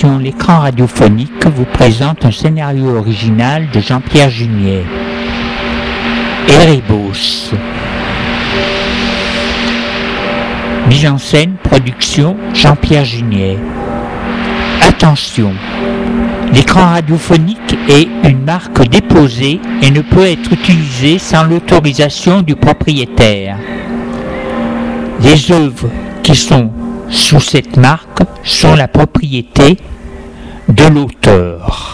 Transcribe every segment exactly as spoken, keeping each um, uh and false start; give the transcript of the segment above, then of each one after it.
l'émission L'écran radiophonique vous présente un scénario original de Jean-Pierre Junier. Erebos. Mise en scène, production Jean-Pierre Junier. Attention, l'écran radiophonique est une marque déposée et ne peut être utilisé sans l'autorisation du propriétaire. Les œuvres qui sont sous cette marque sont la propriété de l'auteur.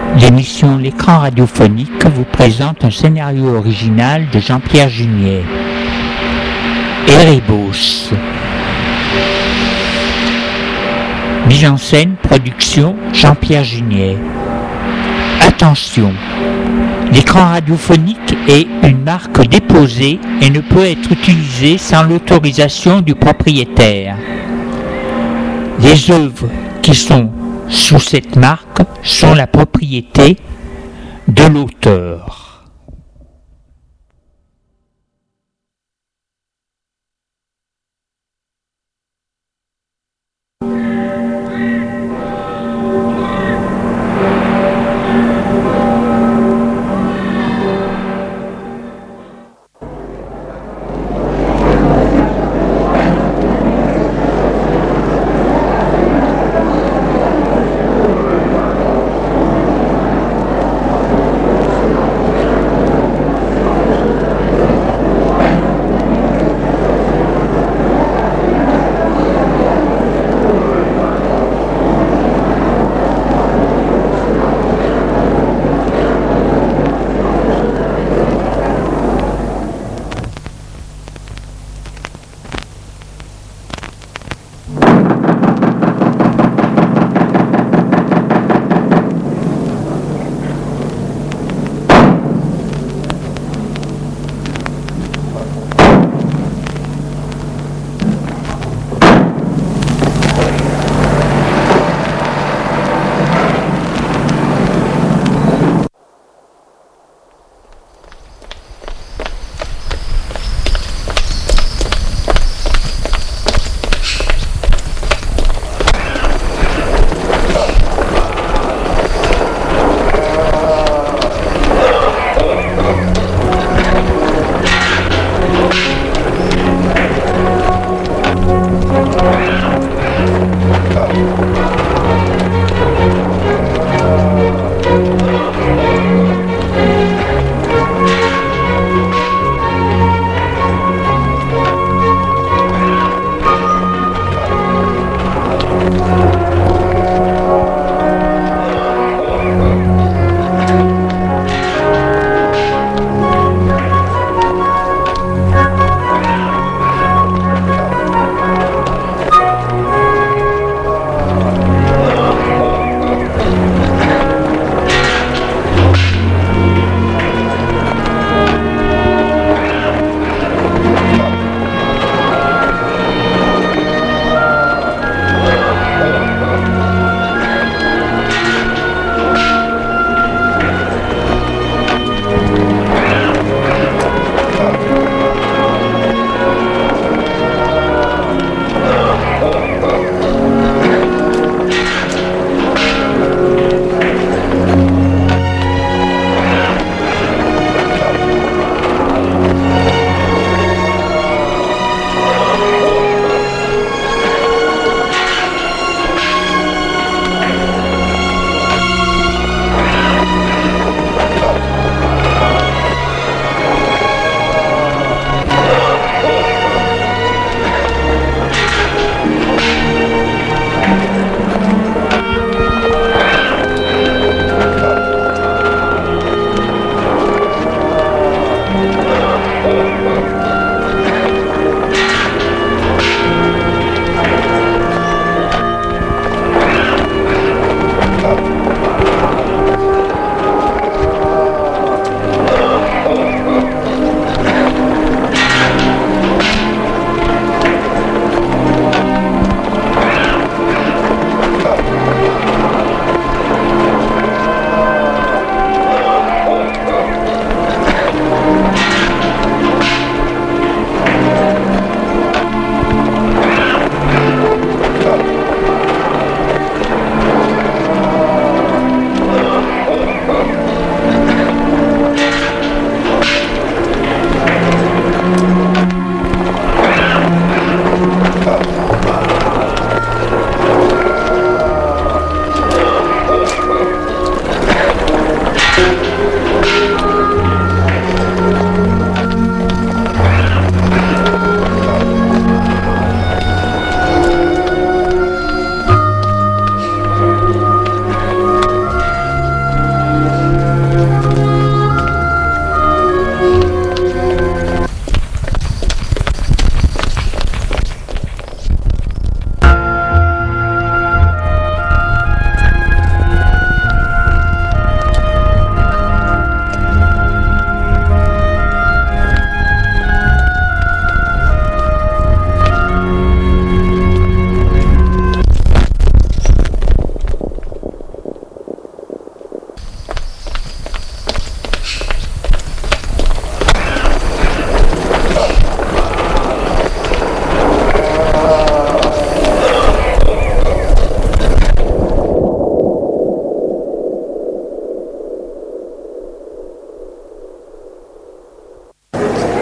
L'émission L'écran radiophonique vous présente un scénario original de Jean-Pierre Junier. Erebos. Mise en scène, production, Jean-Pierre Junier. Attention, l'écran radiophonique est une marque déposée et ne peut être utilisé sans l'autorisation du propriétaire. Les œuvres qui sont sous cette marque sont la propriété de l'auteur.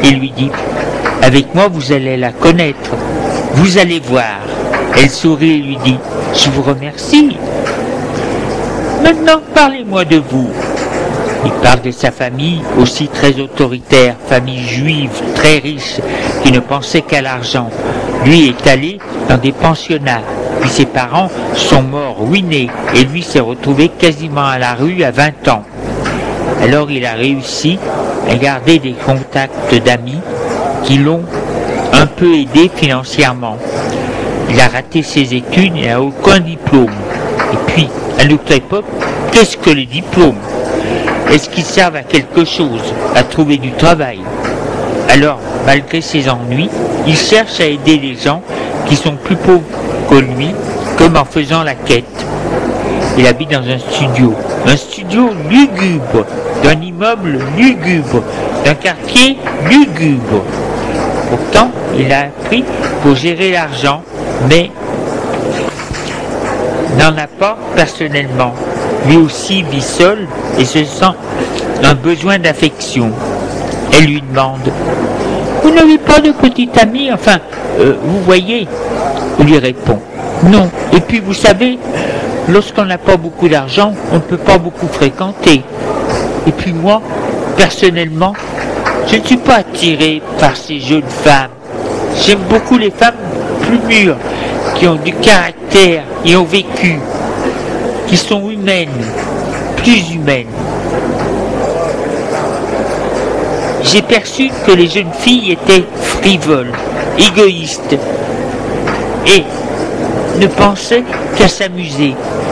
et lui dit « Avec moi, vous allez la connaître. Vous allez voir. » Elle sourit et lui dit « Je vous remercie. Maintenant, parlez-moi de vous. » Il parle de sa famille, aussi très autoritaire, famille juive, très riche, qui ne pensait qu'à l'argent. Lui est allé dans des pensionnats, puis ses parents sont morts ruinés, et lui s'est retrouvé quasiment à la rue à vingt ans. Alors il a réussi à garder des contacts d'amis qui l'ont un peu aidé financièrement. Il a raté ses études et n'a aucun diplôme. Et puis, à notre époque, qu'est-ce que les diplômes ? Est-ce qu'ils servent à quelque chose, à trouver du travail? Alors, malgré ses ennuis, il cherche à aider les gens qui sont plus pauvres que lui, comme en faisant la quête. Il habite dans un studio, un studio lugubre, d'un immeuble lugubre, d'un quartier lugubre. Pourtant, il a appris pour gérer l'argent, mais n'en a pas personnellement. Lui aussi vit seul et se sent un besoin d'affection. Elle lui demande « Vous n'avez pas de petit ami, enfin, euh, vous voyez ?» Il lui répond « Non, et puis vous savez, lorsqu'on n'a pas beaucoup d'argent, on ne peut pas beaucoup fréquenter. Et puis moi, personnellement, je ne suis pas attiré par ces jeunes femmes. J'aime beaucoup les femmes plus mûres, qui ont du caractère et ont vécu, qui sont humaines, plus humaines. J'ai perçu que les jeunes filles étaient frivoles, égoïstes, et ne pensaient qu'à s'amuser.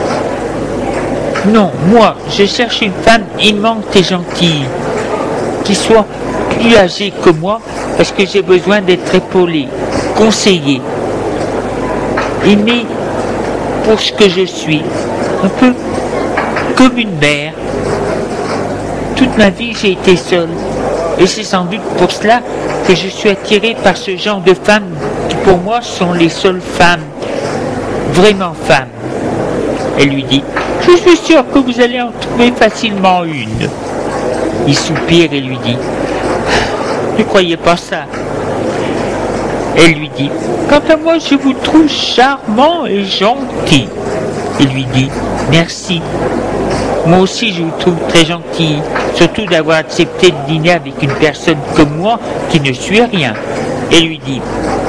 Non, moi, je cherche une femme aimante et gentille, qui soit plus âgée que moi, parce que j'ai besoin d'être épaulée, conseillée, aimée pour ce que je suis, un peu comme une mère. Toute ma vie, j'ai été seule, et c'est sans doute pour cela que je suis attirée par ce genre de femmes qui, pour moi, sont les seules femmes, vraiment femmes. Elle lui dit « Je suis sûre que vous allez en trouver facilement une. » Il soupire et lui dit « Ne croyez pas ça. » Elle lui dit « Quant à moi, je vous trouve charmant et gentil. » Il lui dit « Merci. Moi aussi, je vous trouve très gentil, surtout d'avoir accepté de dîner avec une personne comme moi qui ne suis rien. » Elle lui dit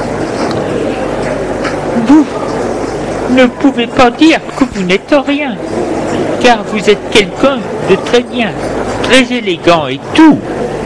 « Vous ne pouvez pas dire que vous n'êtes rien, car vous êtes quelqu'un de très bien, très élégant et tout. »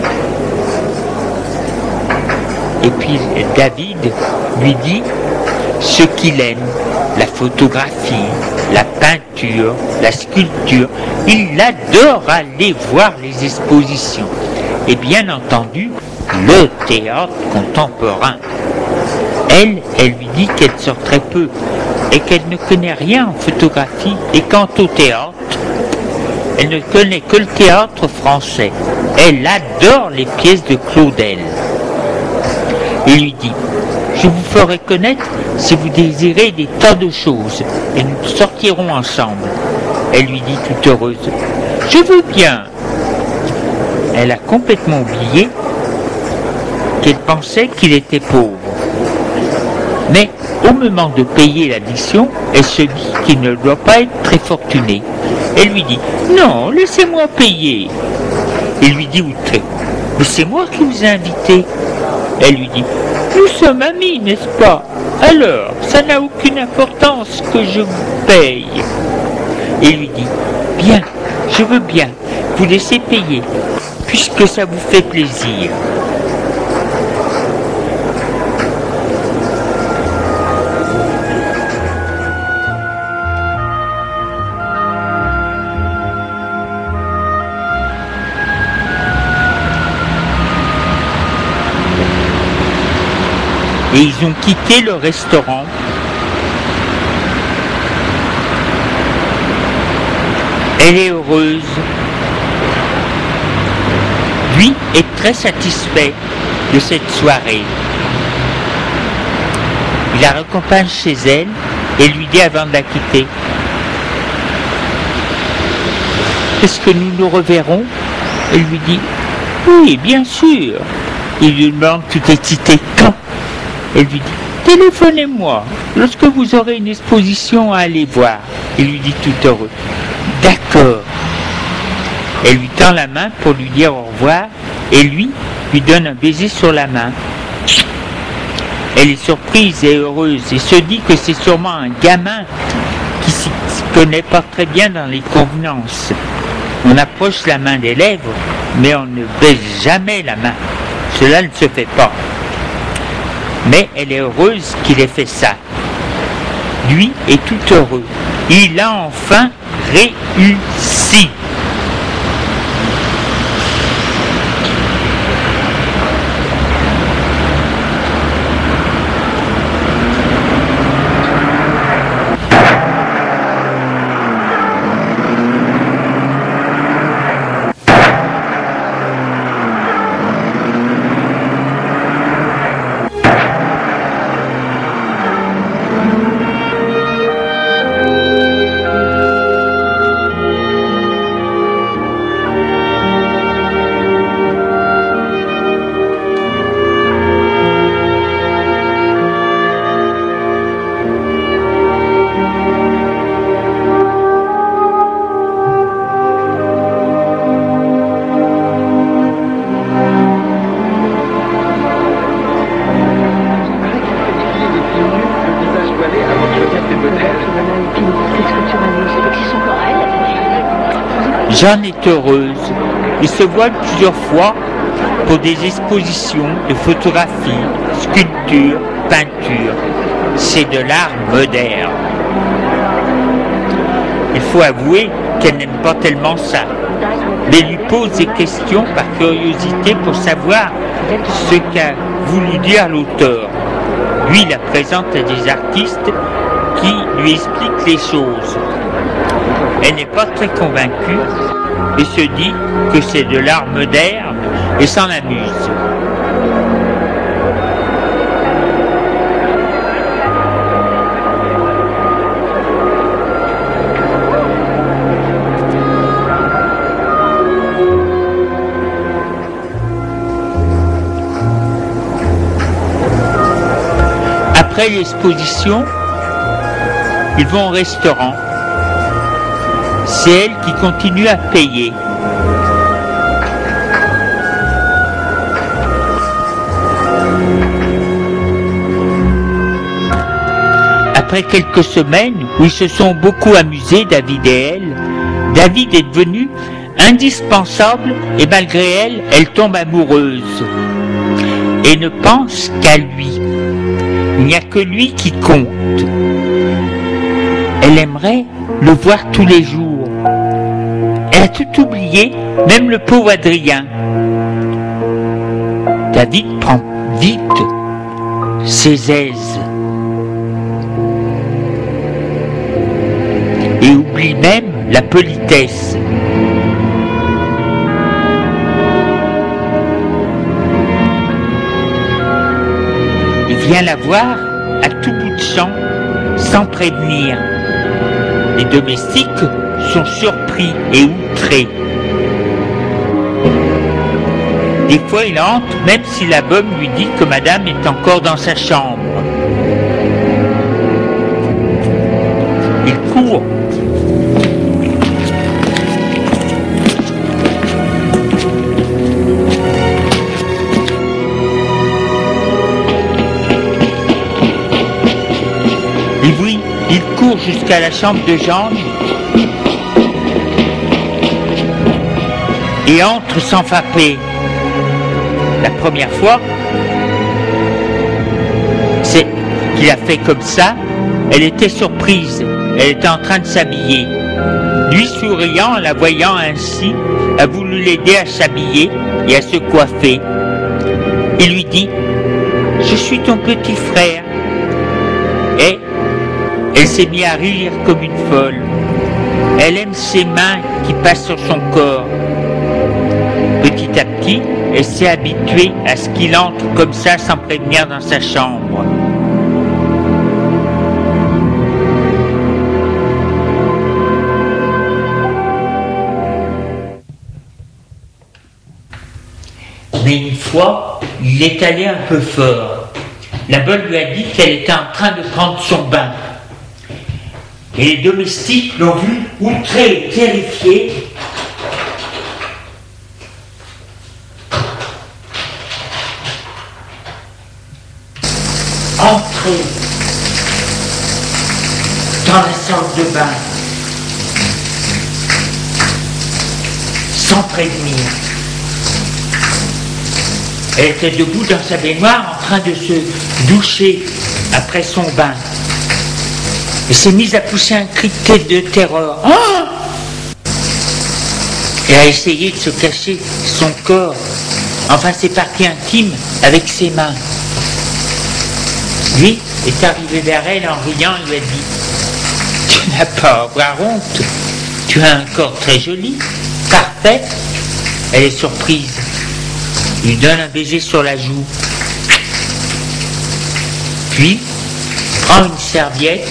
Et puis David lui dit ce qu'il aime, la photographie, la peinture, la sculpture. Il adore aller voir les expositions. Et bien entendu, le théâtre contemporain. Elle, elle lui dit qu'elle sort très peu et qu'elle ne connaît rien en photographie. Et quant au théâtre, elle ne connaît que le théâtre français. Elle adore les pièces de Claudel. Il lui dit « Je vous ferai connaître si vous désirez des tas de choses, et nous sortirons ensemble. » Elle lui dit toute heureuse « Je veux bien. » Elle a complètement oublié qu'elle pensait qu'il était pauvre. Mais au moment de payer l'addition, elle se dit qu'il ne doit pas être très fortuné. Elle lui dit « Non, laissez-moi payer. » Il lui dit outré « Mais c'est moi qui vous ai invité. » Elle lui dit « Nous sommes amis, n'est-ce pas? Alors, ça n'a aucune importance que je vous paye. » Il lui dit « Bien, je veux bien vous laisser payer, puisque ça vous fait plaisir. » Et ils ont quitté le restaurant. Elle est heureuse. Lui est très satisfait de cette soirée. Il la raccompagne chez elle et lui dit avant de la quitter: « Est-ce que nous nous reverrons ?» Elle lui dit « Oui, bien sûr. » Il lui demande tout excité quand. Elle lui dit téléphonez-moi lorsque vous aurez une exposition à aller voir. Il lui dit tout heureux d'accord. Elle lui tend la main pour lui dire au revoir et lui lui donne un baiser sur la main. Elle est surprise et heureuse et se dit que c'est sûrement un gamin qui s'y connaît pas très bien dans les convenances. On approche la main des lèvres, mais on ne baise jamais la main. Cela ne se fait pas. Mais elle est heureuse qu'il ait fait ça. Lui est tout heureux. Il a enfin réussi. Jeanne est heureuse et se voile plusieurs fois pour des expositions de photographie, sculpture, peinture. C'est de l'art moderne. Il faut avouer qu'elle n'aime pas tellement ça, mais lui pose des questions par curiosité pour savoir ce qu'a voulu dire l'auteur. Lui la présente à des artistes qui lui expliquent les choses. Elle n'est pas très convaincue et se dit que c'est de l'art moderne et s'en amuse. Après l'exposition, ils vont au restaurant. C'est elle qui continue à payer. Après quelques semaines où ils se sont beaucoup amusés, David et elle, David est devenu indispensable et malgré elle, elle tombe amoureuse et ne pense qu'à lui. Il n'y a que lui qui compte. Elle aimerait le voir tous les jours. Elle a tout oublié, même le pauvre Adrien. David prend vite ses aises et oublie même la politesse. Il vient la voir à tout bout de champ, sans prévenir. Les domestiques sont surpris et outrés. Des fois, il entre, même si la bonne lui dit que madame est encore dans sa chambre. Il court. Et oui, il court jusqu'à la chambre de Jeanne et entre sans frapper. La première fois, c'est qu'il a fait comme ça, elle était surprise, elle était en train de s'habiller. Lui, souriant, en la voyant ainsi, a voulu l'aider à s'habiller et à se coiffer. Il lui dit « Je suis ton petit frère » et elle s'est mise à rire comme une folle. Elle aime ses mains qui passent sur son corps. Petit à petit, elle s'est habituée à ce qu'il entre comme ça sans prévenir dans sa chambre. Mais une fois, il est allé un peu fort. La bonne lui a dit qu'elle était en train de prendre son bain. Et les domestiques l'ont vu outré et terrifié. Entrer dans la salle de bain sans prévenir. Elle était debout dans sa baignoire en train de se doucher après son bain. Elle s'est mise à pousser un cri de terreur. Oh! Et a essayé de se cacher son corps, enfin ses parties intimes, avec ses mains. Lui est arrivé vers elle en riant et lui a dit: tu n'as pas à avoir honte, tu as un corps très joli, parfait. Elle est surprise. Il lui donne un baiser sur la joue. Puis, prend une serviette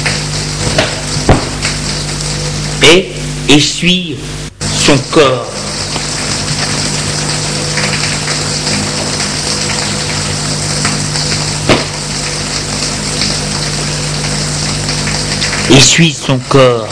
et essuie son corps. Essuie son corps.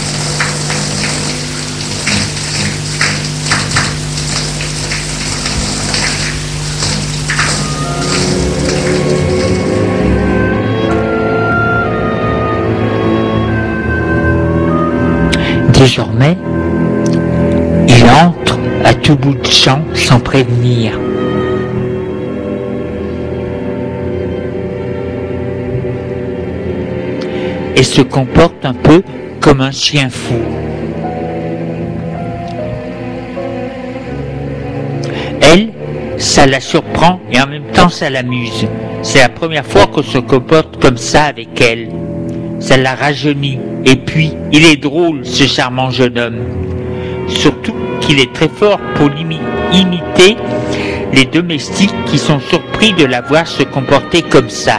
Désormais, il entre à tout bout de champ sans prévenir. Et se comporte un peu comme un chien fou. Elle, ça la surprend et en même temps ça l'amuse. C'est la première fois qu'on se comporte comme ça avec elle. Ça la rajeunit. Et puis, il est drôle, ce charmant jeune homme. Surtout qu'il est très fort pour imiter les domestiques qui sont surpris de la voir se comporter comme ça.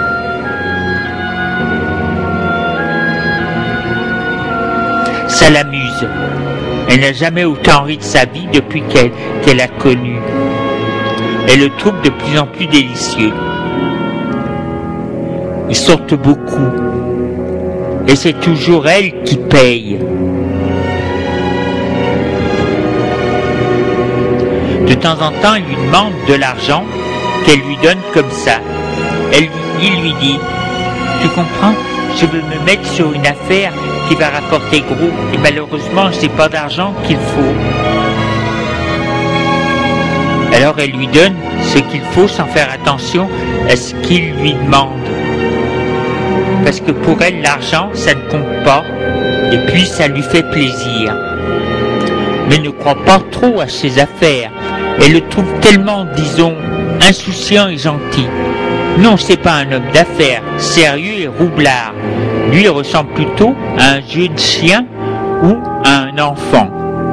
Ça l'amuse. Elle n'a jamais autant ri de sa vie depuis qu'elle qu'elle a connu. Elle le trouve de plus en plus délicieux. Ils sortent beaucoup. Et c'est toujours elle qui paye. De temps en temps, il lui demande de l'argent qu'elle lui donne comme ça. Elle, il lui dit: tu comprends, je veux me mettre sur une affaire qui va rapporter gros et malheureusement, je n'ai pas d'argent qu'il faut. Alors elle lui donne ce qu'il faut sans faire attention à ce qu'il lui demande. Parce que pour elle, l'argent, ça ne compte pas, et puis ça lui fait plaisir. Mais ne croit pas trop à ses affaires. Elle le trouve tellement, disons, insouciant et gentil. Non, c'est pas un homme d'affaires, sérieux et roublard. Lui il ressemble plutôt à un jeune chien ou à un enfant.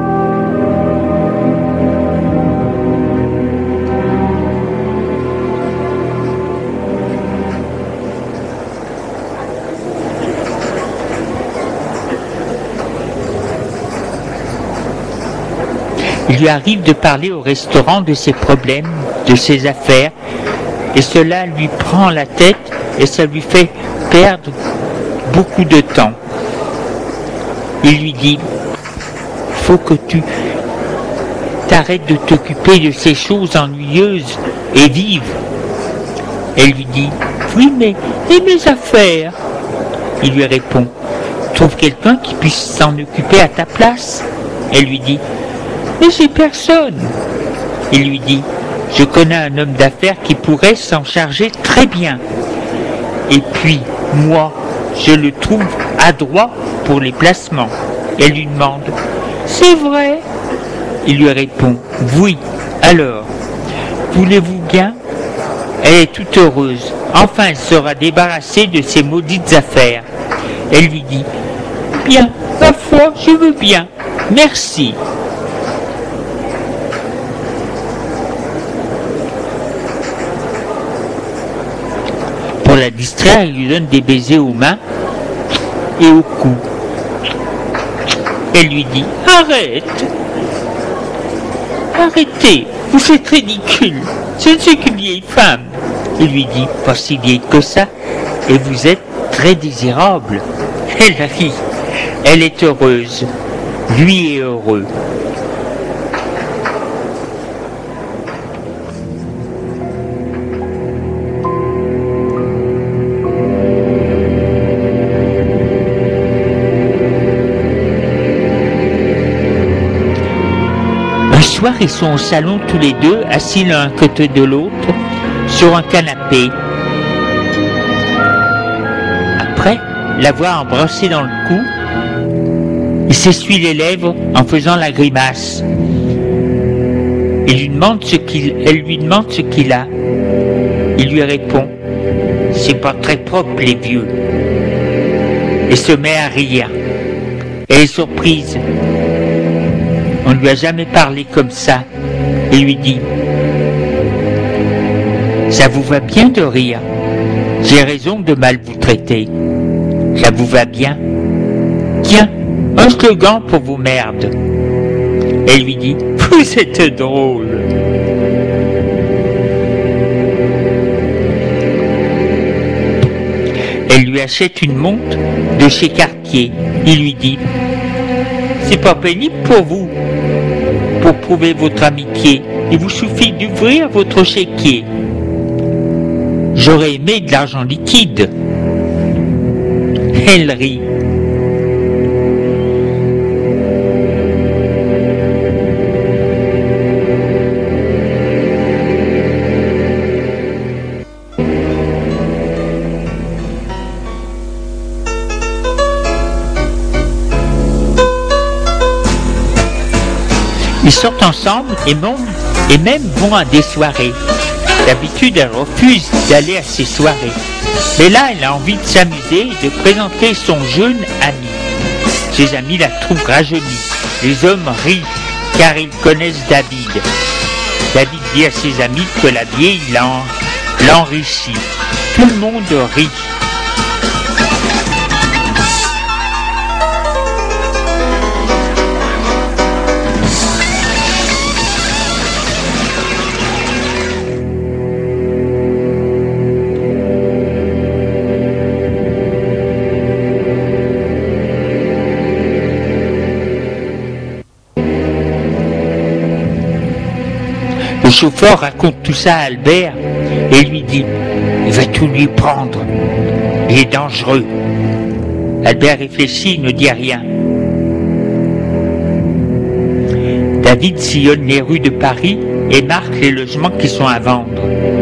Il lui arrive de parler au restaurant de ses problèmes, de ses affaires, et cela lui prend la tête et ça lui fait perdre beaucoup de temps. Il lui dit: faut que tu t'arrêtes de t'occuper de ces choses ennuyeuses et vives. Elle lui dit: oui, mais et mes affaires? Il lui répond: trouve quelqu'un qui puisse s'en occuper à ta place. Elle lui dit: mais c'est personne. Il lui dit: je connais un homme d'affaires qui pourrait s'en charger très bien. Et puis, moi, je le trouve adroit pour les placements. Elle lui demande: c'est vrai? Il lui répond: oui. Alors, voulez-vous bien? Elle est toute heureuse. Enfin, elle sera débarrassée de ses maudites affaires. Elle lui dit: bien, ma foi, je veux bien. Merci. Pour la distraire, il lui donne des baisers aux mains et au cou. Elle lui dit: arrête, arrêtez, vous êtes ridicule, je ne suis qu'une vieille femme. Il lui dit, pas si vieille que ça, et vous êtes très désirable. Elle rit, elle est heureuse, lui est heureux. Un soir, ils sont au salon tous les deux, assis l'un à côté de l'autre, sur un canapé. Après l'avoir embrassé dans le cou, il s'essuie les lèvres en faisant la grimace. Il lui demande ce qu'il, elle lui demande ce qu'il a. Il lui répond, c'est pas très propre les vieux. Et se met à rire. Elle est surprise. On ne lui a jamais parlé comme ça. Et lui dit, ça vous va bien de rire. J'ai raison de mal vous traiter. Ça vous va bien. Tiens, un slogan pour vos merdes. Elle lui dit, vous êtes drôle. Elle lui achète une montre de chez Cartier. Il lui dit, c'est pas pénible pour vous. Pour prouver votre amitié, il vous suffit d'ouvrir votre chéquier. J'aurais aimé de l'argent liquide. Elle rit. Ils sortent ensemble et, mon, et même vont à des soirées. D'habitude, elle refuse d'aller à ces soirées. Mais là, elle a envie de s'amuser et de présenter son jeune ami. Ses amis la trouvent rajeunie. Les hommes rient, car ils connaissent David. David dit à ses amis que la vieille l'enrichit. Tout le monde rit. Le chauffeur raconte tout ça à Albert et lui dit « Il va tout lui prendre, il est dangereux ». Albert réfléchit, il ne dit rien. David sillonne les rues de Paris et marque les logements qui sont à vendre.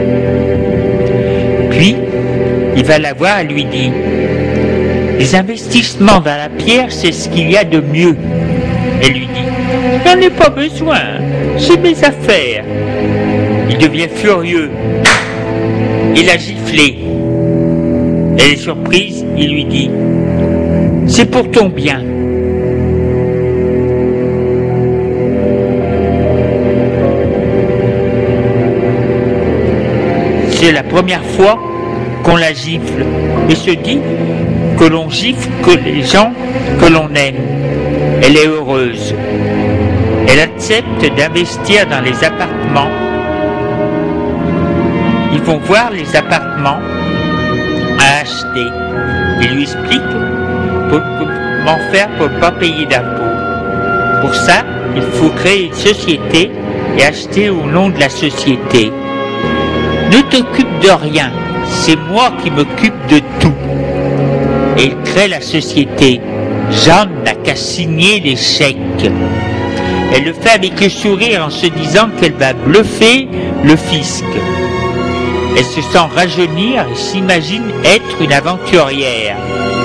Puis, il va la voir et lui dit « Les investissements dans la pierre, c'est ce qu'il y a de mieux ». Elle lui dit « J'en ai pas besoin, j'ai mes affaires ». Il devient furieux. Il a giflé. Elle est surprise, il lui dit « C'est pour ton bien ». C'est la première fois qu'on la gifle et se dit que l'on gifle que les gens que l'on aime. Elle est heureuse. Elle accepte d'investir dans les appartements. Ils vont voir les appartements à acheter. Il lui explique comment faire pour ne pas payer d'impôts. Pour ça, il faut créer une société et acheter au nom de la société. Ne t'occupe de rien, c'est moi qui m'occupe de tout. Et il crée la société. Jeanne n'a qu'à signer les chèques. Elle le fait avec le sourire en se disant qu'elle va bluffer le fisc. Elle se sent rajeunir et s'imagine être une aventurière.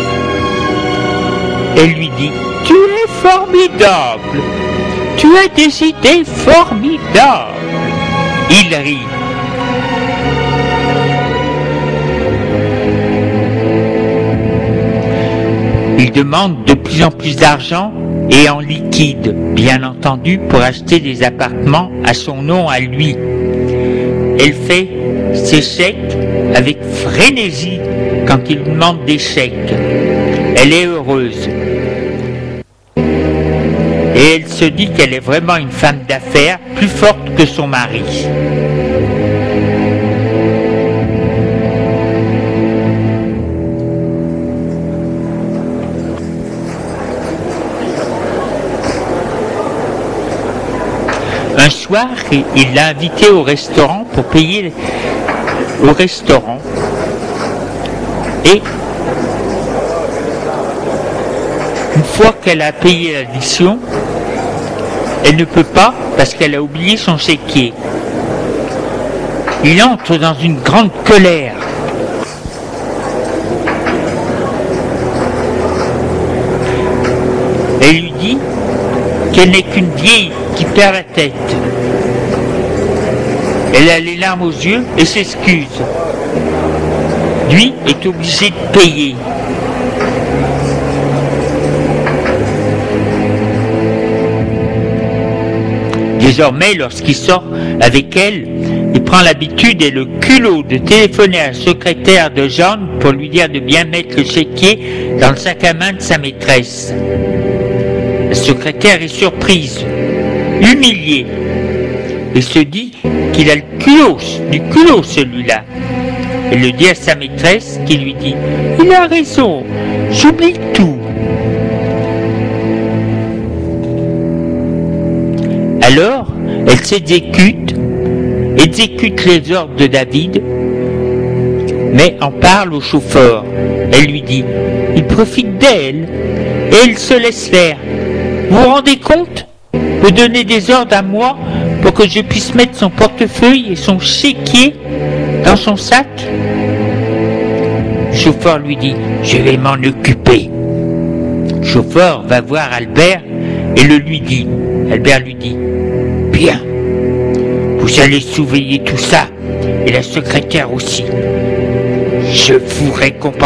Elle lui dit « Tu es formidable, tu as des idées formidables !» Il rit. Il demande de plus en plus d'argent et en liquide, bien entendu, pour acheter des appartements à son nom à lui. Elle fait ses chèques avec frénésie quand il lui demande des chèques. Elle est heureuse. et elle se dit qu'elle est vraiment une femme d'affaires plus forte que son mari. Un soir, il l'a invitée au restaurant pour payer au restaurant. Et une fois qu'elle a payé l'addition, elle ne peut pas parce qu'elle a oublié son chéquier. Il entre dans une grande colère. Elle lui dit qu'elle n'est qu'une vieille qui perd la tête. Elle a les larmes aux yeux et s'excuse. Lui est obligé de payer. Désormais, lorsqu'il sort avec elle, il prend l'habitude et le culot de téléphoner à la secrétaire de Jeanne pour lui dire de bien mettre le chéquier dans le sac à main de sa maîtresse. La secrétaire est surprise, humiliée, et se dit qu'il a le culot, du culot celui-là. Elle le dit à sa maîtresse qui lui dit « Il a raison, j'oublie tout ». Alors, elle s'exécute, exécute les ordres de David, mais en parle au chauffeur. Elle lui dit « Il profite d'elle et elle se laisse faire. Vous vous rendez compte de donner des ordres à moi pour que je puisse mettre son portefeuille et son chéquier dans son sac ?» Le chauffeur lui dit « Je vais m'en occuper ». Le chauffeur va voir Albert et le lui dit. Albert lui dit « Bien, vous allez surveiller tout ça, et la secrétaire aussi. Je vous récompenserai. »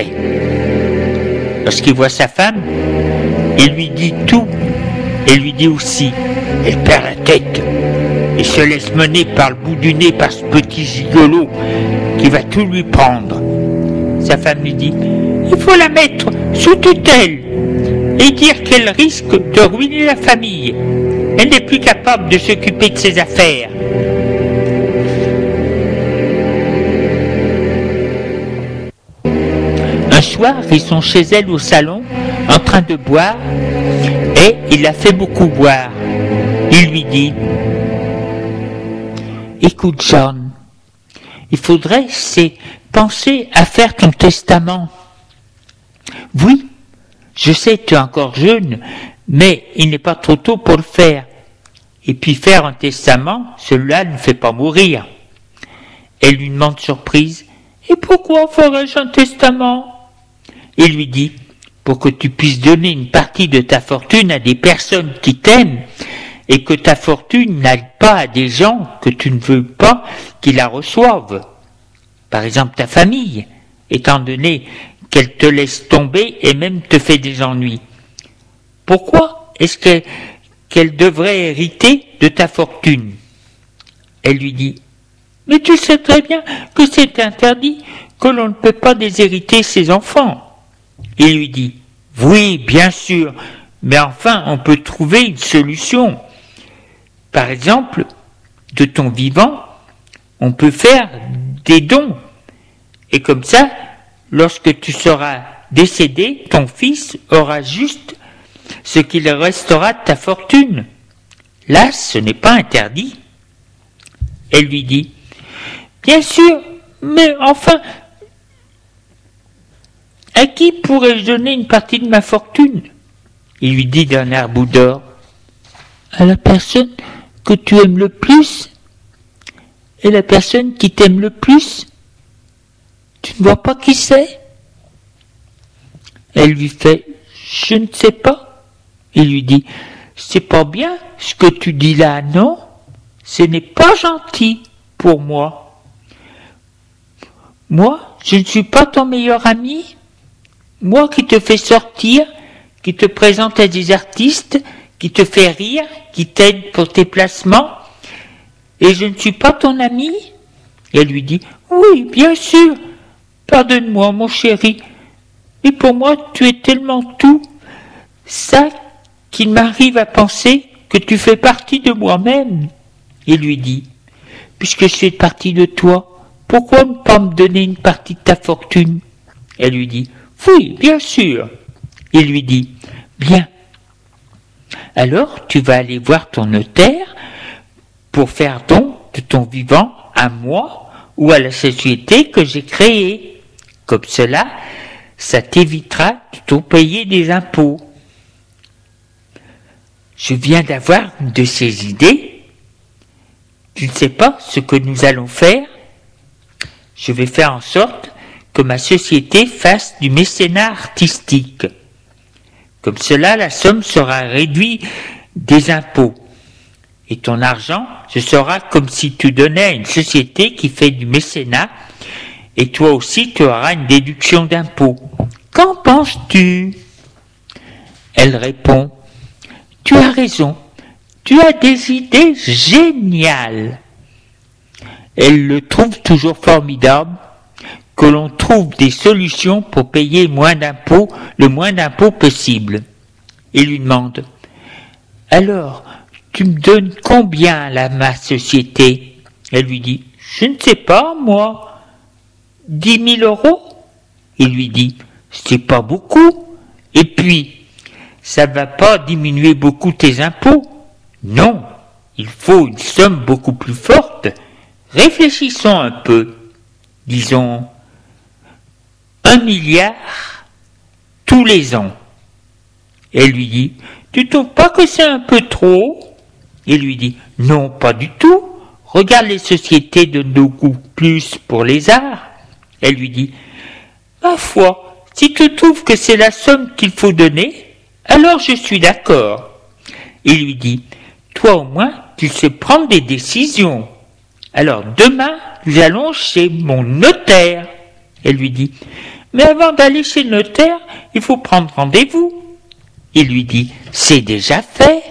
Lorsqu'il voit sa femme, il lui dit tout, et lui dit aussi « Elle perd la tête, et se laisse mener par le bout du nez par ce petit gigolo qui va tout lui prendre. » Sa femme lui dit « Il faut la mettre sous tutelle et dire qu'elle risque de ruiner la famille. Elle n'est plus capable de s'occuper de ses affaires. » Un soir, ils sont chez elle au salon, en train de boire, et il la fait beaucoup boire. Il lui dit « Écoute, John, il faudrait c'est penser à faire ton testament. Oui, je sais que tu es encore jeune, mais il n'est pas trop tôt pour le faire. Et puis faire un testament, cela ne fait pas mourir. » Elle lui demande surprise « Et pourquoi ferais-je un testament ?» Il lui dit « Pour que tu puisses donner une partie de ta fortune à des personnes qui t'aiment et que ta fortune n'aille pas à des gens que tu ne veux pas qui la reçoivent. Par exemple ta famille, étant donné qu'elle te laisse tomber et même te fait des ennuis. Pourquoi est-ce que, qu'elle devrait hériter de ta fortune ?» Elle lui dit « Mais tu sais très bien que c'est interdit, que l'on ne peut pas déshériter ses enfants. » Il lui dit « Oui, bien sûr, mais enfin on peut trouver une solution. Par exemple, de ton vivant, on peut faire des dons. Et comme ça, lorsque tu seras décédé, ton fils aura juste ce qu'il restera de ta fortune. Là, ce n'est pas interdit. » Elle lui dit « Bien sûr, mais enfin, à qui pourrais-je donner une partie de ma fortune ?» Il lui dit d'un air boudeur « À la personne que tu aimes le plus. Et la personne qui t'aime le plus, tu ne vois pas qui c'est ?» Elle lui fait « Je ne sais pas. » Il lui dit « C'est pas bien ce que tu dis là, non? Ce n'est pas gentil pour moi. Moi, je ne suis pas ton meilleur ami. Moi qui te fais sortir, qui te présente à des artistes, qui te fait rire, qui t'aide pour tes placements, et je ne suis pas ton ami ?» Et elle lui dit « Oui, bien sûr. Pardonne-moi, mon chéri. Mais pour moi, tu es tellement tout. Ça qu'il m'arrive à penser que tu fais partie de moi-même. Il lui dit, puisque je fais partie de toi, pourquoi ne pas me donner une partie de ta fortune? Elle lui dit, oui, bien sûr. Il lui dit, bien. Alors tu vas aller voir ton notaire pour faire don de ton vivant à moi ou à la société que j'ai créée. Comme cela, ça t'évitera de t'en payer des impôts. Je viens d'avoir une de ces idées. Tu ne sais pas ce que nous allons faire? Je vais faire en sorte que ma société fasse du mécénat artistique. Comme cela, la somme sera réduite des impôts. Et ton argent, ce sera comme si tu donnais à une société qui fait du mécénat, et toi aussi tu auras une déduction d'impôts. Qu'en penses-tu? Elle répond, tu as raison, tu as des idées géniales. Elle le trouve toujours formidable que l'on trouve des solutions pour payer moins d'impôts, le moins d'impôts possible. Il lui demande, alors, tu me donnes combien là, ma société? Elle lui dit, je ne sais pas, moi, dix mille euros? Il lui dit, c'est pas beaucoup, et puis, ça ne va pas diminuer beaucoup tes impôts. Non, il faut une somme beaucoup plus forte. Réfléchissons un peu. Disons, un milliard tous les ans. Elle lui dit, tu trouves pas que c'est un peu trop? Il lui dit, non, pas du tout. Regarde les sociétés de beaucoup plus pour les arts. Elle lui dit, ma foi, si tu trouves que c'est la somme qu'il faut donner, alors je suis d'accord. Il lui dit, toi au moins, tu sais prendre des décisions. Alors demain, nous allons chez mon notaire. Elle lui dit, mais avant d'aller chez le notaire, il faut prendre rendez-vous. Il lui dit, c'est déjà fait.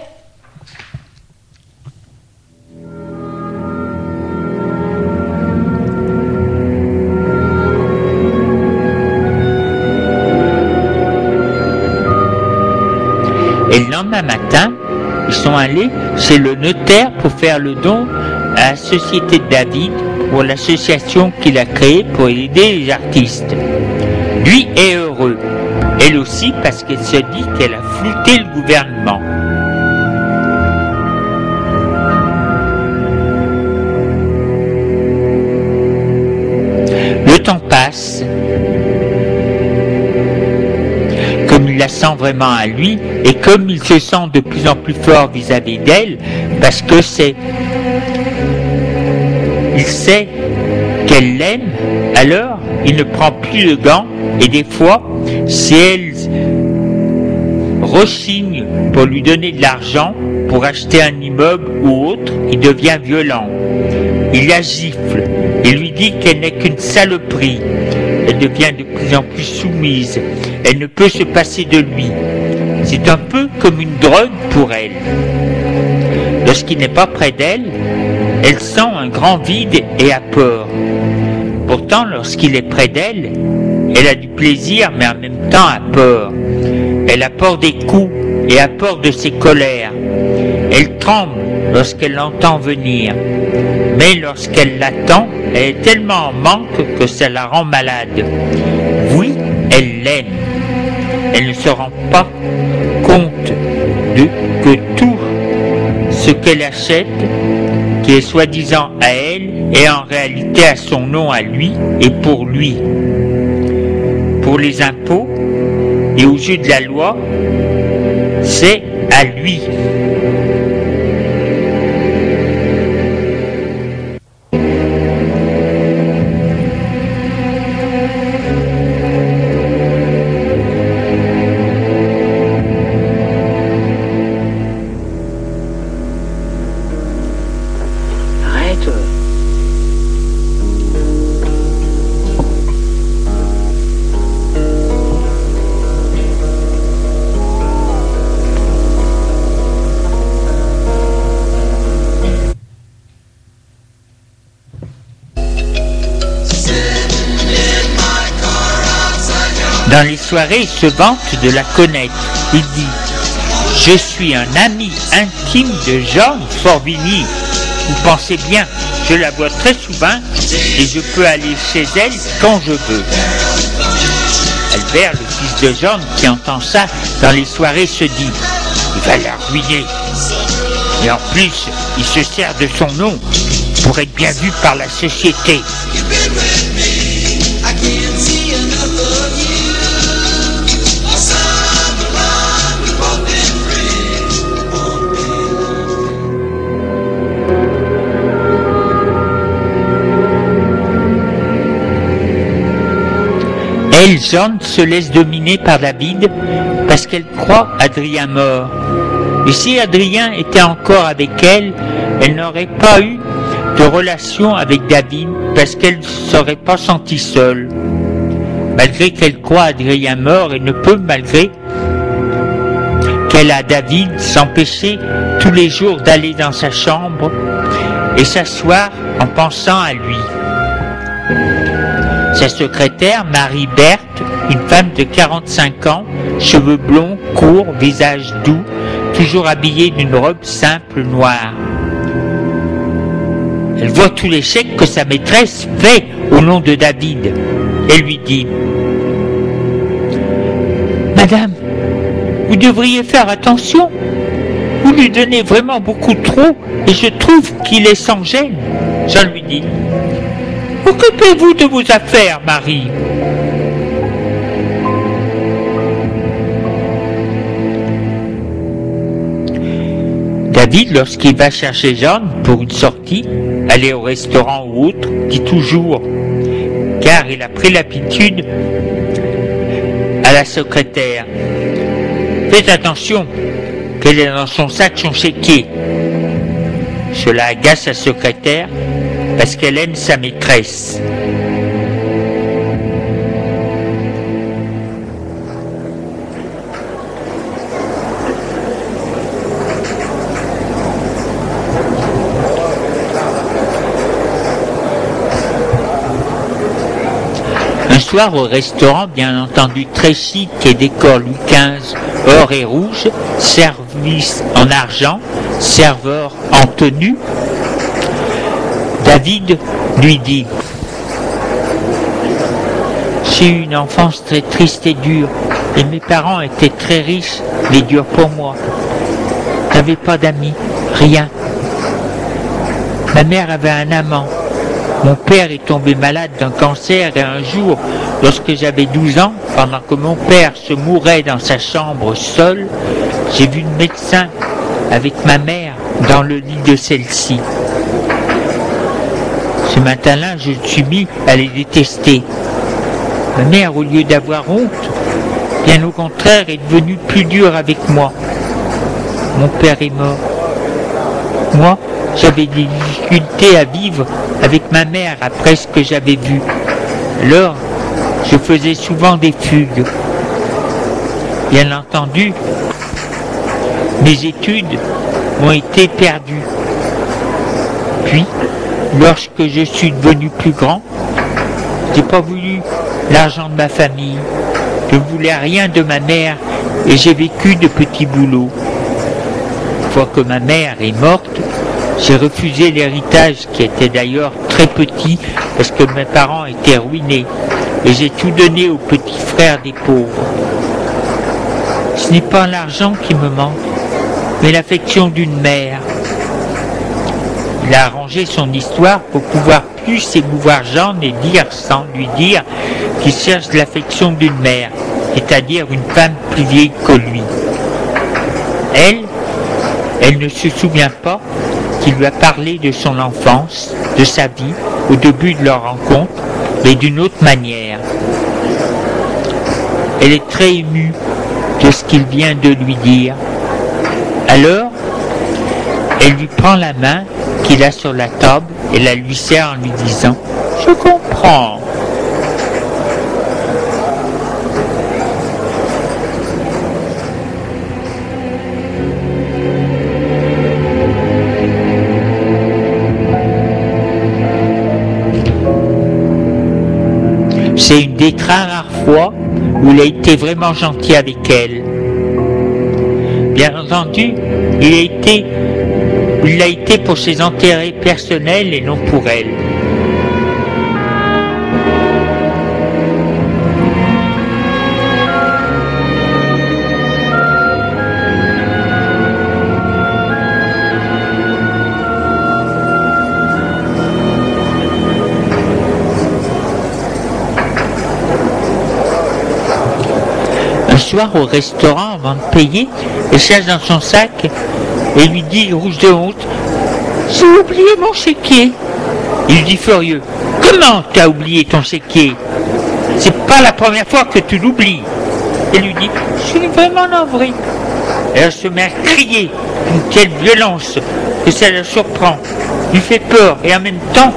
Et le lendemain matin, ils sont allés chez le notaire pour faire le don à la Société de David pour l'association qu'il a créée pour aider les artistes. Lui est heureux, elle aussi parce qu'elle se dit qu'elle a flouté le gouvernement. Le temps passe. Comme il la sent vraiment à lui, et comme il se sent de plus en plus fort vis-à-vis d'elle, parce que c'est... Il sait qu'elle l'aime, alors il ne prend plus le gant, et des fois, si elle rechigne pour lui donner de l'argent, pour acheter un immeuble ou autre, il devient violent. Il la gifle, et lui dit qu'elle n'est qu'une saloperie. Elle devient de plus en plus soumise. Elle ne peut se passer de lui. C'est un peu comme une drogue pour elle. Lorsqu'il n'est pas près d'elle, elle sent un grand vide et a peur. Pourtant, lorsqu'il est près d'elle, elle a du plaisir, mais en même temps a peur. Elle a peur des coups et a peur de ses colères. Elle tremble lorsqu'elle l'entend venir. Mais lorsqu'elle l'attend, elle est tellement en manque que ça la rend malade. Oui, elle l'aime. Elle ne se rend pas compte de que tout ce qu'elle achète, qui est soi-disant à elle, est en réalité à son nom à lui et pour lui. Pour les impôts et aux yeux de la loi, c'est à lui. Dans les soirées, il se vante de la connaître. Il dit « Je suis un ami intime de Jeanne Forbigny. Vous pensez bien, je la vois très souvent et je peux aller chez elle quand je veux. Albert, le fils de Jeanne, qui entend ça dans les soirées, se dit « Il va la ruiner ». Et en plus, il se sert de son nom pour être bien vu par la société. Elle, Jeanne, se laisse dominer par David parce qu'elle croit Adrien mort. Et si Adrien était encore avec elle, elle n'aurait pas eu de relation avec David parce qu'elle ne serait pas sentie seule. Malgré qu'elle croit Adrien mort, elle ne peut, malgré qu'elle a David, s'empêcher tous les jours d'aller dans sa chambre et s'asseoir en pensant à lui. Sa secrétaire, Marie Berthe, une femme de quarante-cinq ans, cheveux blonds, courts, visage doux, toujours habillée d'une robe simple noire. Elle voit tous les chèques que sa maîtresse fait au nom de David. Elle lui dit « Madame, vous devriez faire attention. Vous lui donnez vraiment beaucoup trop et je trouve qu'il est sans gêne. » Jean lui dit « Occupez-vous de vos affaires, Marie. » David, lorsqu'il va chercher Jeanne pour une sortie, aller au restaurant ou autre, dit toujours, car il a pris l'habitude à la secrétaire, « Faites attention, qu'elle ait dans son sac son chéquier. » Cela agace sa secrétaire parce qu'elle aime sa maîtresse. Un soir au restaurant, bien entendu très chic et décor Louis quinze, or et rouge, service en argent, serveur en tenue, David lui dit « J'ai eu une enfance très triste et dure, et mes parents étaient très riches, mais durs pour moi. Je n'avais pas d'amis, rien. Ma mère avait un amant. Mon père est tombé malade d'un cancer et un jour, lorsque j'avais douze ans, pendant que mon père se mourait dans sa chambre seul, j'ai vu le médecin avec ma mère dans le lit de celle-ci. Ce matin-là, je me suis mis à les détester. Ma mère, au lieu d'avoir honte, bien au contraire, est devenue plus dure avec moi. Mon père est mort. Moi, j'avais des difficultés à vivre avec ma mère après ce que j'avais vu. Alors, je faisais souvent des fugues. Bien entendu, mes études ont été perdues. Puis, lorsque je suis devenu plus grand, j'ai pas voulu l'argent de ma famille. Je ne voulais rien de ma mère et j'ai vécu de petits boulots. Une fois que ma mère est morte, j'ai refusé l'héritage qui était d'ailleurs très petit parce que mes parents étaient ruinés et j'ai tout donné aux petits frères des pauvres. Ce n'est pas l'argent qui me manque, mais l'affection d'une mère. Il a arrangé son histoire pour pouvoir plus émouvoir Jeanne et dire sans lui dire qu'il cherche l'affection d'une mère, c'est-à-dire une femme plus vieille que lui. Elle, elle ne se souvient pas qu'il lui a parlé de son enfance, de sa vie, au début de leur rencontre, mais d'une autre manière. Elle est très émue de ce qu'il vient de lui dire. Alors, elle lui prend la main qu'il a sur la table et la lui serre en lui disant « Je comprends ». C'est une des très rares fois où il a été vraiment gentil avec elle. Bien entendu, il a été, il l'a été pour ses intérêts personnels et non pour elle. Un soir au restaurant, avant de payer, elle cherche dans son sac et lui dit, rouge de honte, « J'ai oublié mon chéquier !» Il lui dit furieux, « Comment t'as oublié ton chéquier? C'est pas la première fois que tu l'oublies !» Elle lui dit, « Je suis vraiment navrée !» Elle se met à crier d'une telle violence que ça la surprend, lui fait peur et en même temps,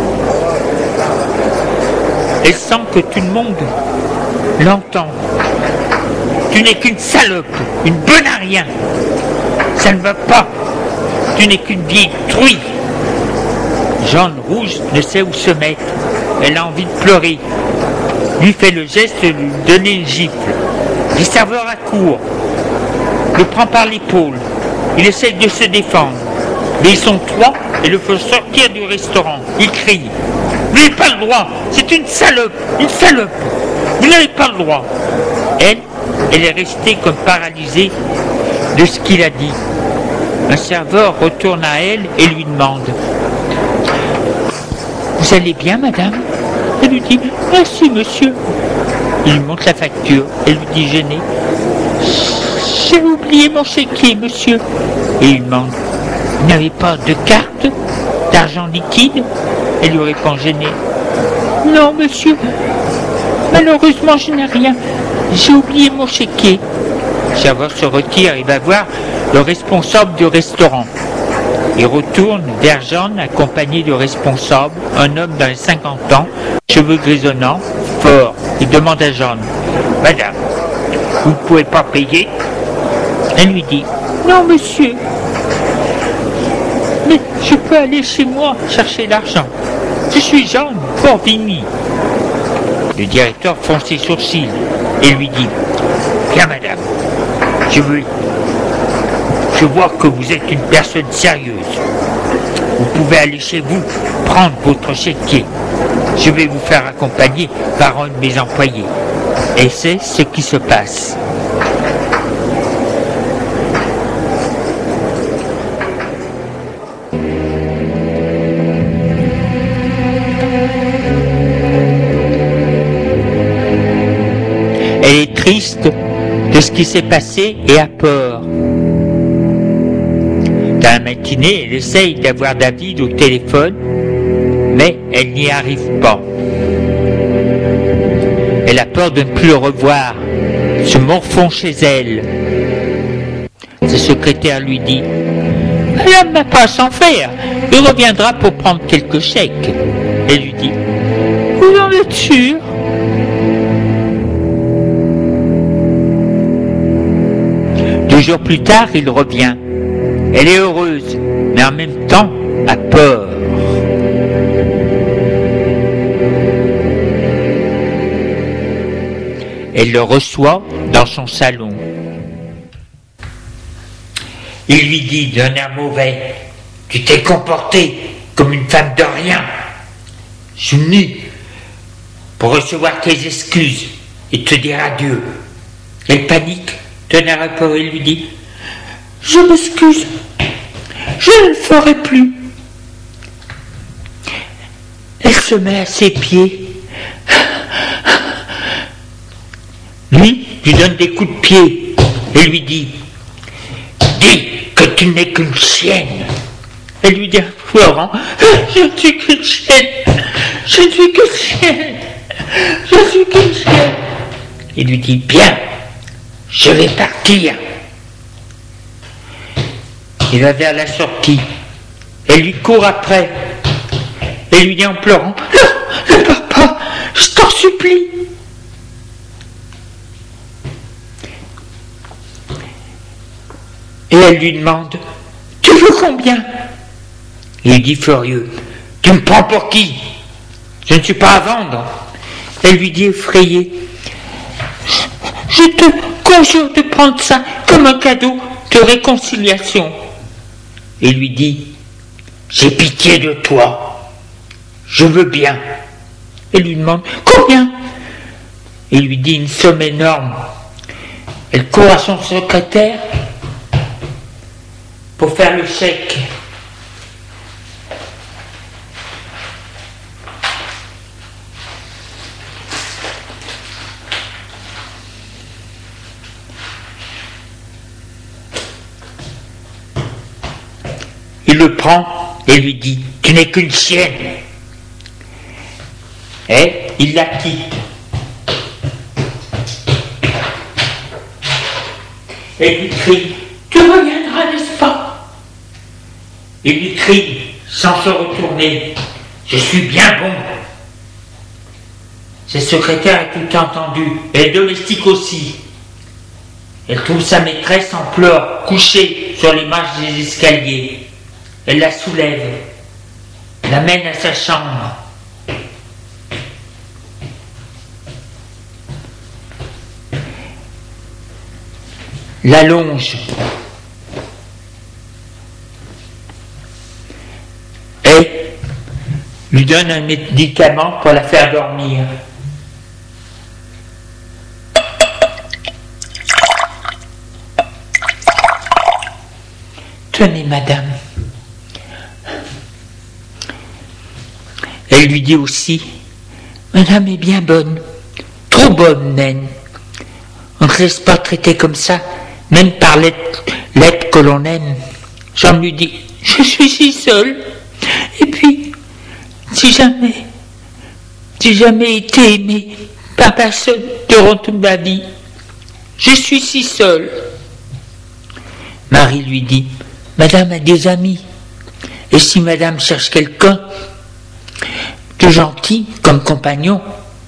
elle sent que tout le monde l'entend. Tu n'es qu'une salope, une bonne à rien. Ça ne va pas. Tu n'es qu'une vieille truie. Jeanne Rouge ne sait où se mettre. Elle a envie de pleurer. Lui fait le geste de lui donner une gifle. Les serveurs accourent. Le prend par l'épaule. Il essaie de se défendre. Mais ils sont trois et le font sortir du restaurant. Il crie. Vous n'avez pas le droit. C'est une salope. Une salope. Vous n'avez pas le droit. Elle, elle est restée comme paralysée de ce qu'il a dit. Un serveur retourne à elle et lui demande « Vous allez bien, madame ?» Elle lui dit « Merci, monsieur. » Il lui montre la facture. Elle lui dit gênée « J'ai oublié mon chéquier, monsieur. » Et il demande « Vous n'avez pas de carte, d'argent liquide ?» Elle lui répond gênée « Non, monsieur. Malheureusement, je n'ai rien. J'ai oublié mon chéquier. » Le serveur se retire et va voir le responsable du restaurant. Il retourne vers Jeanne accompagné du responsable, un homme dans les cinquante ans, cheveux grisonnants, fort. Il demande à Jeanne « Madame, vous ne pouvez pas payer ?» Elle lui dit « Non, monsieur, mais je peux aller chez moi chercher l'argent. Je suis Jeanne Forvigny. » Le directeur fronce ses sourcils et lui dit « Bien, madame, je veux... Je vois que vous êtes une personne sérieuse. Vous pouvez aller chez vous, prendre votre chéquier. Je vais vous faire accompagner par un de mes employés. » Et c'est ce qui se passe. Elle est triste de ce qui s'est passé et a peur. Dans la matinée, elle essaye d'avoir David au téléphone, mais elle n'y arrive pas. Elle a peur de ne plus le revoir, se morfond chez elle. Sa secrétaire lui dit « Madame n'a pas à s'en faire, il reviendra pour prendre quelques chèques. » Elle lui dit « Vous en êtes sûr ?» Deux jours plus tard, il revient. Elle est heureuse, mais en même temps a peur. Elle le reçoit dans son salon. Il lui dit d'un air mauvais « Tu t'es comportée comme une femme de rien. Je suis venu pour recevoir tes excuses et te dire adieu. » Elle panique, d'un air apeuré, lui dit « Je m'excuse. Je ne le ferai plus. » Elle se met à ses pieds. Lui lui donne des coups de pied et lui dit « Dis que tu n'es qu'une chienne. » Elle lui dit « Florent, je ne suis qu'une chienne. Je ne suis qu'une chienne. Je ne suis qu'une chienne. » Il lui dit « Bien, je vais partir. » Il va vers la sortie. Elle lui court après. Elle lui dit en pleurant « Non, ne pars pas, je t'en supplie. » Et elle lui demande « Tu veux combien ?» Il dit furieux « Tu me prends pour qui? Je ne suis pas à vendre. » Elle lui dit effrayée « Je te conjure de prendre ça comme un cadeau de réconciliation et lui dit « J'ai pitié de toi, je veux bien ». Elle lui demande « Combien ?» Il lui dit une somme énorme. Elle court à son secrétaire pour faire le chèque. Il le prend et lui dit « Tu n'es qu'une chienne !» Et il la quitte. Elle lui crie « Tu reviendras, n'est-ce pas ?» Il lui crie sans se retourner « Je suis bien bon !» Ses secrétaires ont tout entendu, et le domestique aussi. Elle trouve sa maîtresse en pleurs, couchée sur les marches des escaliers. Elle la soulève, l'amène à sa chambre. L'allonge et lui donne un médicament pour la faire dormir. Tenez, madame. Elle lui dit aussi, madame est bien bonne, trop bonne, naine. On ne se laisse pas traiter comme ça, même par l'être, l'être que l'on aime. Jean lui dit, je suis si seule. Et puis, si jamais, si jamais été aimée par personne durant toute ma vie, je suis si seule. Marie lui dit, madame a des amis. Et si madame cherche quelqu'un de gentil comme compagnon,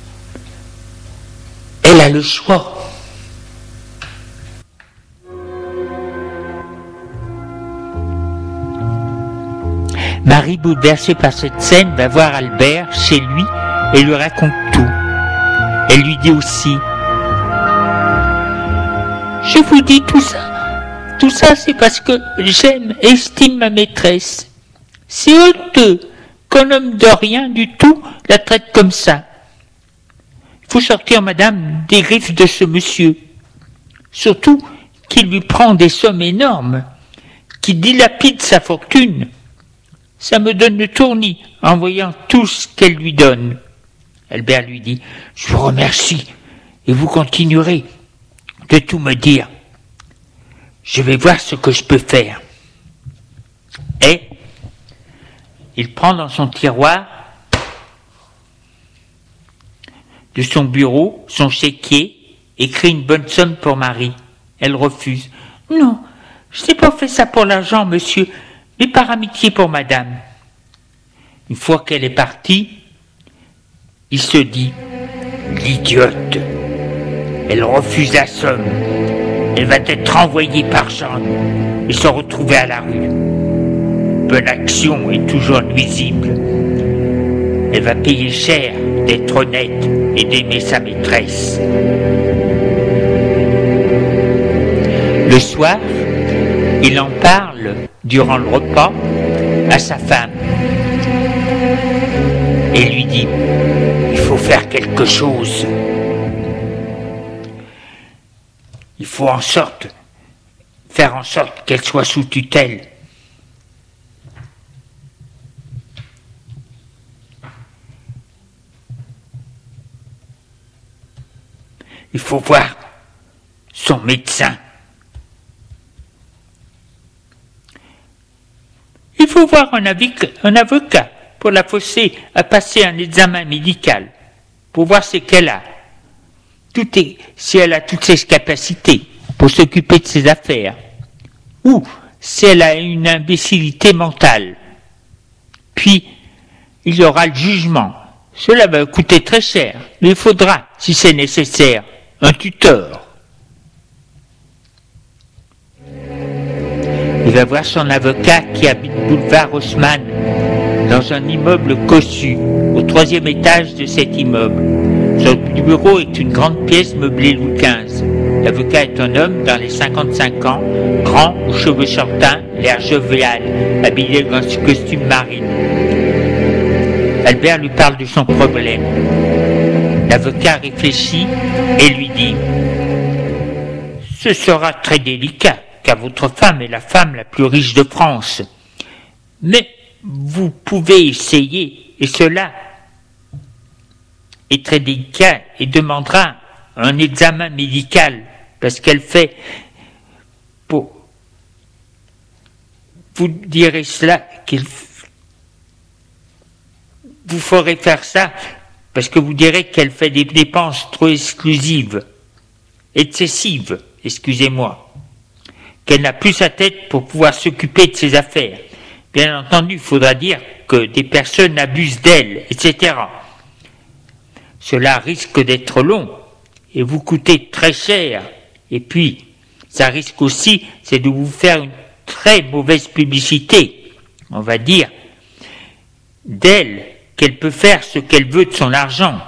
elle a le choix. Marie, bouleversée par cette scène, va voir Albert chez lui et lui raconte tout. Elle lui dit aussi, je vous dis tout ça, tout ça c'est parce que j'aime et estime ma maîtresse. C'est honteux qu'un homme de rien du tout la traite comme ça. Il faut sortir, madame, des griffes de ce monsieur. Surtout qu'il lui prend des sommes énormes, qui dilapide sa fortune. Ça me donne le tournis en voyant tout ce qu'elle lui donne. Albert lui dit, je vous remercie et vous continuerez de tout me dire. Je vais voir ce que je peux faire. Et il prend dans son tiroir de son bureau son chéquier, écrit une bonne somme pour Marie. Elle refuse. Non, je n'ai pas fait ça pour l'argent, monsieur, mais par amitié pour madame. Une fois qu'elle est partie, il se dit, l'idiote, elle refuse la somme, elle va être renvoyée par Jean et se retrouver à la rue. Bonne action est toujours nuisible. Elle va payer cher d'être honnête et d'aimer sa maîtresse. Le soir, il en parle durant le repas à sa femme et lui dit, il faut faire quelque chose. Il faut en sorte, faire en sorte qu'elle soit sous tutelle. Il faut voir son médecin. Il faut voir un, avic, un avocat pour la forcer à passer un examen médical, pour voir ce qu'elle a. Tout est, si elle a toutes ses capacités pour s'occuper de ses affaires, ou si elle a une imbécilité mentale. Puis, il y aura le jugement. Cela va coûter très cher, mais il faudra, si c'est nécessaire, un tuteur. Il va voir son avocat qui habite boulevard Haussmann, dans un immeuble cossu, au troisième étage de cet immeuble. Son bureau est une grande pièce meublée Louis quinze. L'avocat est un homme dans les cinquante-cinq ans, grand, aux cheveux châtains, l'air jovial, habillé dans ce costume marine. Albert lui parle de son problème. L'avocat réfléchit et lui dit « Ce sera très délicat, car votre femme est la femme la plus riche de France. Mais vous pouvez essayer, et cela est très délicat et demandera un examen médical, parce qu'elle fait... Pour... Vous direz cela, qu'il... Vous ferez faire ça, parce que vous direz qu'elle fait des dépenses trop exclusives, excessives, excusez-moi, qu'elle n'a plus sa tête pour pouvoir s'occuper de ses affaires. Bien entendu, il faudra dire que des personnes abusent d'elle, et cetera. Cela risque d'être long et vous coûter très cher. Et puis, ça risque aussi, c'est de vous faire une très mauvaise publicité, on va dire, d'elle, qu'elle peut faire ce qu'elle veut de son argent.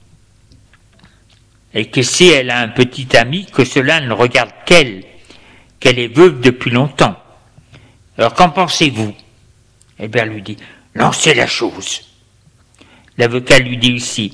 Et que si elle a un petit ami, que cela ne regarde qu'elle, qu'elle est veuve depuis longtemps. Alors qu'en pensez-vous ? Albert lui dit, lancez la chose. L'avocat lui dit aussi,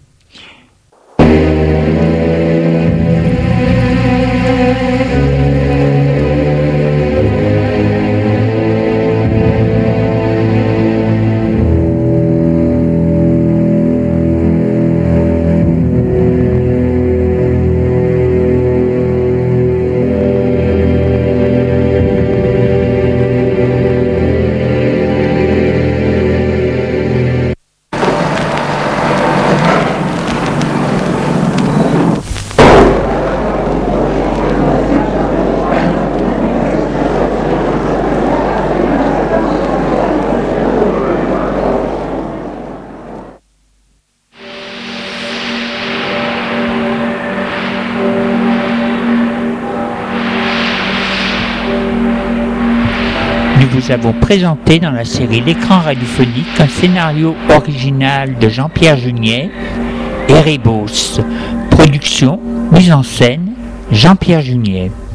nous avons présenté dans la série L'écran radiophonique un scénario original de Jean-Pierre Junier, Erebos. Production, mise en scène, Jean-Pierre Junier.